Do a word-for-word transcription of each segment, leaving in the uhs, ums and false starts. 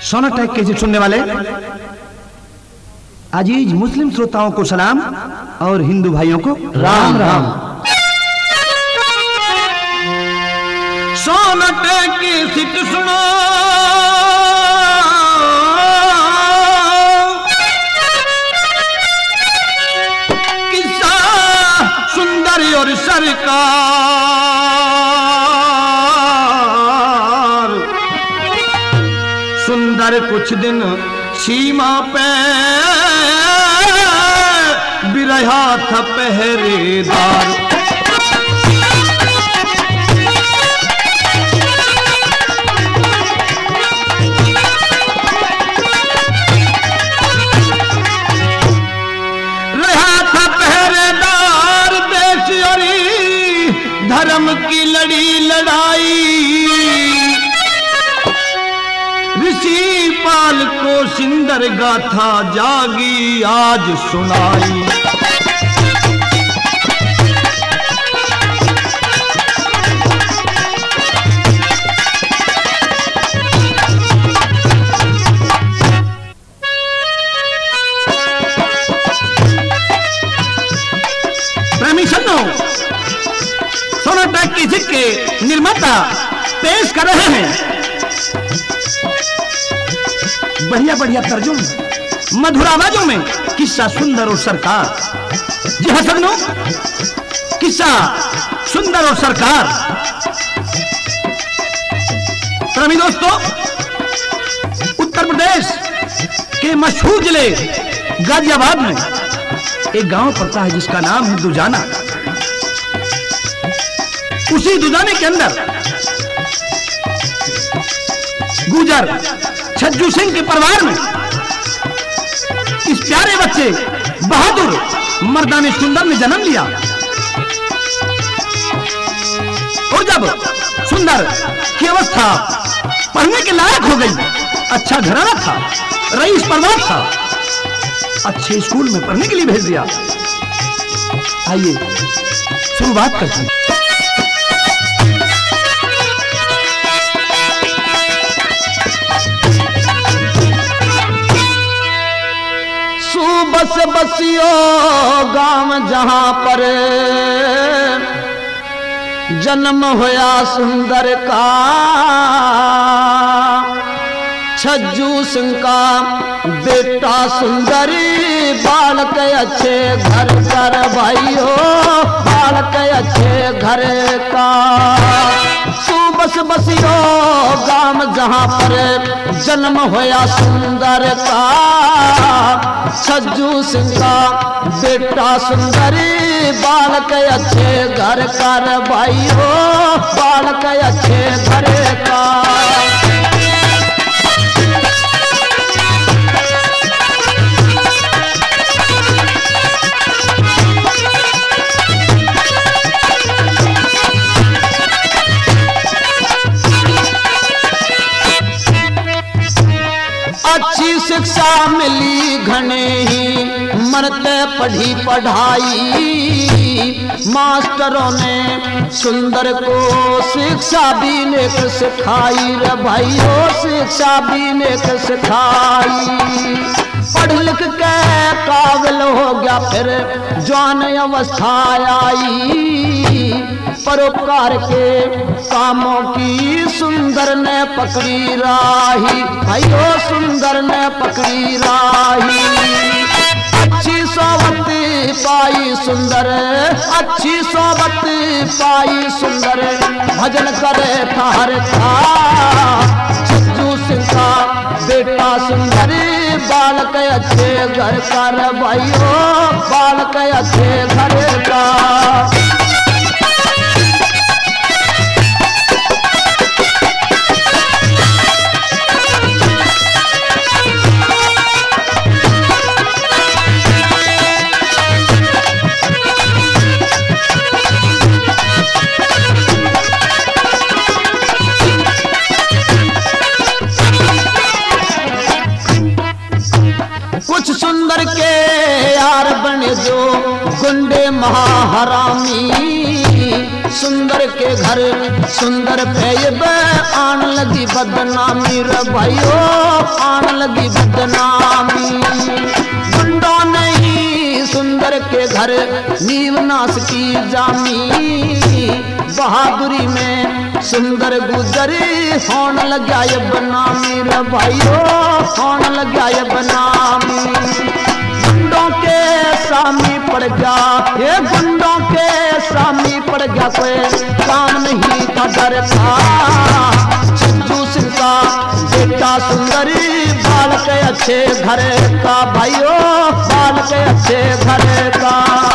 सोनाटेक के सुनने वाले अजीज मुस्लिम श्रोताओं को सलाम और हिंदू भाइयों को राम राम। सोनाटेक की सिट सुनो, किस्सा सुंदर और सरकार। सुंदर कुछ दिन सीमा पे भी रहा था पहरेदार। रहा था पहरेदार देश और धर्म की लड़ी लड़ाई। ऋषि पाल को सुंदर गाथा जागी आज सुनाई। प्रेमी सुनो, सोनाटेक की सिट के निर्माता पेश कर रहे हैं बढ़िया बढ़िया तर्जुम मधुर आवाजों में किस्सा सुंदर और सरकार। जी हाँ सजनों, किस्सा सुंदर और सरकार। प्रेमी दोस्तों, उत्तर प्रदेश के मशहूर जिले गाजियाबाद में एक गांव पड़ता है जिसका नाम है दुजाना। उसी दुजाने के अंदर गुजर छज्जू सिंह के परिवार में इस प्यारे बच्चे बहादुर मर्दाने सुंदर ने जन्म लिया। और जब सुंदर की अवस्था पढ़ने के लायक हो गई, अच्छा घराना था, रईस परिवार था, अच्छे स्कूल में पढ़ने के लिए भेज दिया। आइए शुरुआत करते हैं। बस बसियो गांव जहां पर जन्म होया सुंदर का। छज्जू सिंह का बेटा सुंदरी, बालक अच्छे घर कर भाइयो, बालक अच्छे घर का। बस बसियो गांव जहां पर जन्म होया सुंदर का। छज्जू सिंह का बेटा सुंदरी, बालक अच्छे घर कर भाइयो, बालक अच्छे घर का। अच्छी शिक्षा मिली घने ही मरते पढ़ी पढ़ाई। मास्टरों ने सुंदर को शिक्षा भी नेक सिखाई रे भाइयों, शिक्षा भी नेक सिखाई। पढ़ लिख के काबिल हो गया फिर जवान अवस्था आई। परोपकार के कामों की सुंदर ने पकड़ी राही, भाइयों सुंदर ने पकड़ी राही। अच्छी सोबत पाई सुंदर, अच्छी सोबत पाई सुंदर, भजन करे थार था। छज्जू सिंह का बेटा सुंदर, बालक अच्छे घर कर भाइयों, बालक अच्छे घर का। कुछ सुंदर के यार बने जो गुंडे महाहरामी। सुंदर सुंदर के घर सुंदर पे ये बे आन लगी बदनामी रे भाइयों, आन लगी बदनामी। गुंडों ने ही सुंदर के घर नीव नाश की जामी, बहादुरी में सुंदर गुजरी होने लगा ये बनामी रे भाइयों, होने लगा ये बनामी। गुंडों के सामी पड़ गया, ये गुंडों के सामी पड़ गया, कोई काम नहीं था डर था। छज्जू सिंह का बेटा सुंदरी बाल के अच्छे घर का भाइयों, बाल के अच्छे घर का।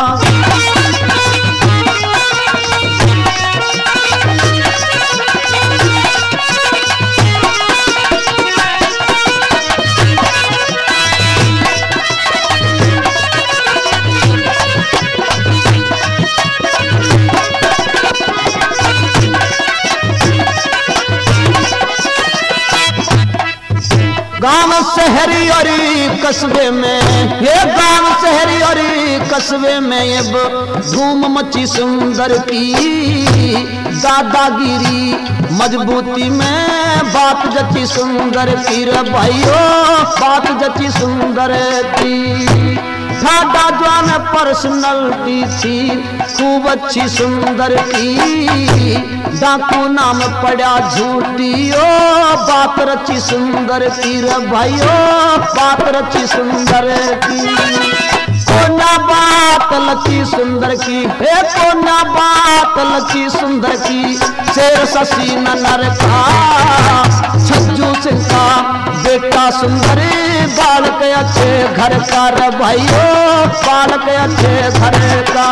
गांव शहरी और कस्बे में, ये गांव शहरी और कस्बे में ये धूम मची सुंदर की। दादागिरी मजबूती में बात जची सुंदर की रे भाइयों, बात जची सुंदर की। ठाडा जवान पर्सनलिटी थी खूब अच्छी सुंदर की। डाकू नाम पड़ा झूठी ओ बात रची सुंदर की रे भाइयों, बात रची सुंदर की। कोना बात लची सुंदर की, हे कोना बात लची सुंदर की। शेर शशि नर का छज्जू सिंह का बेटा सुंदरी बाल के अच्छे घर का रे भाइयों, बाल के अच्छे घर का।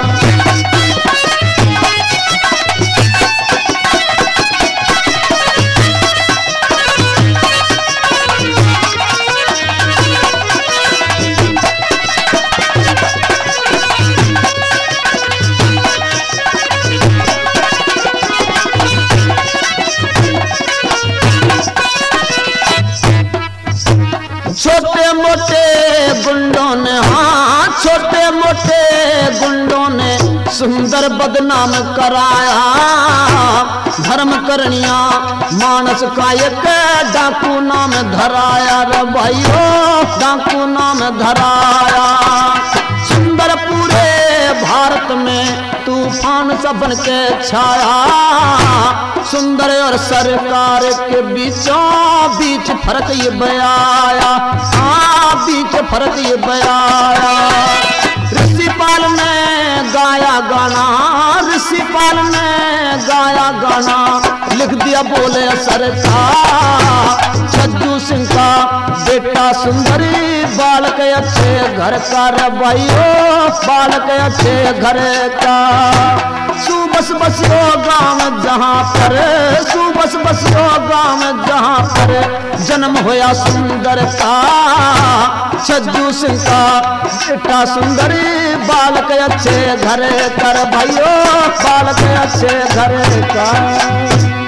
छोटे मोटे गुंडों ने, हाँ छोटे मोटे गुंडों ने सुंदर बदनाम कराया। धर्म करनिया मानस का एक डाकू नाम धराया रे भाइयों, डाकू नाम धराया। सुंदर पूरे भारत में तूफान सा बन के छाया। सुंदर और सरकार के बीचों बीच फर्क ये बयाया, हाँ बीच फर्क ये बयाया। ऋषिपाल ने गाया गाना, ऋषिपाल ने गाया गाना, लिख दिया बोले सरकार। छज्जू सिंह का बेटा सुंदरी बाल के अच्छे घर का रे भाइयों, बाल के अच्छे घर का। सुबस बसियो गांव जहाँ पर, सुबस बसियो गांव जहाँ पर जन्म होया सुंदर का। छज्जू सिंह का बेटा सुंदरी बाल के अच्छे घर कर भाइयों, बाल के अच्छे घर का।